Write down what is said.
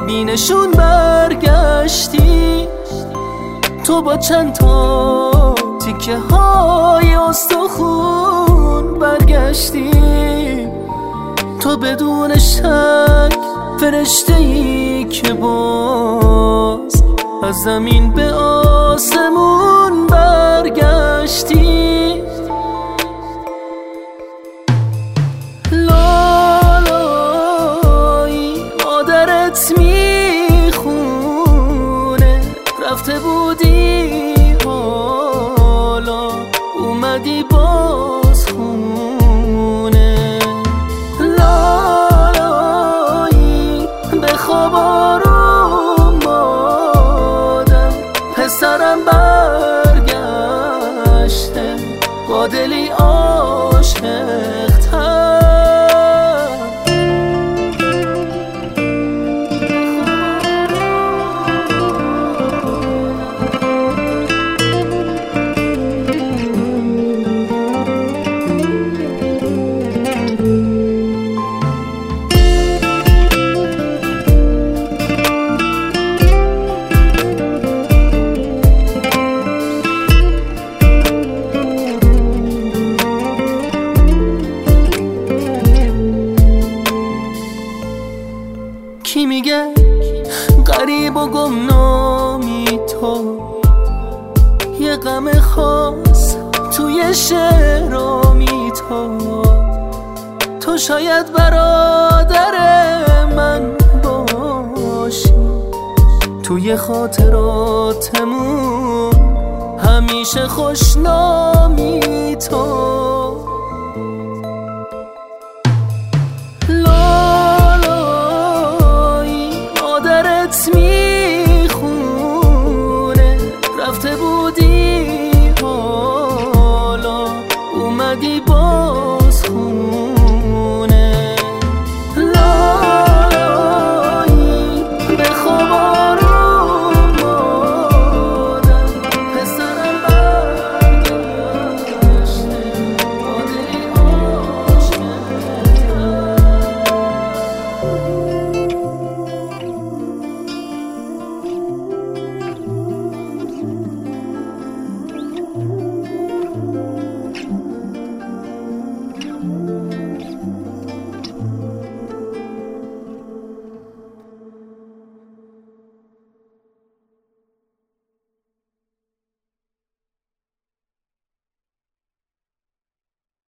بینشون برگشتی، تو با چند تا تیکه های استخون برگشتی، تو بدون شک فرشته‌ای که باز از زمین به آسمون برگشتی. لالایی مادرت میخونه رفته بودی حالا اومدی باز خونه. لالایی به خواب آروم مادم پسرم برگشته با دلی عاشق‌تر. کی میگه غریب و گمنامی تو، یه غم خاص توی شعرامی تو شاید برادر من باشی، توی خاطراتمون همیشه خوشنامی تو.